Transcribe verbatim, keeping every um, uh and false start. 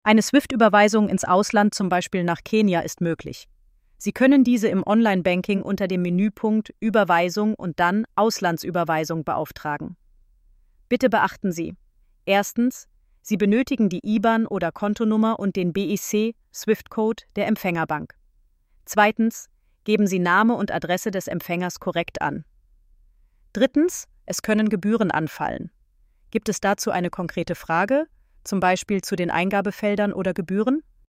Eine SWIFT-Überweisung ins Ausland, zum Beispiel nach Kenia, ist möglich. Sie können diese im Online-Banking unter dem Menüpunkt Überweisung und dann Auslandsüberweisung beauftragen. Bitte beachten Sie: Erstens, Sie benötigen die I B A N oder Kontonummer und den B I C-SWIFT-Code der Empfängerbank. Zweitens, geben Sie Name und Adresse des Empfängers korrekt an. Drittens, es können Gebühren anfallen. Gibt es dazu eine konkrete Frage, zum Beispiel zu den Eingabefeldern oder Gebühren?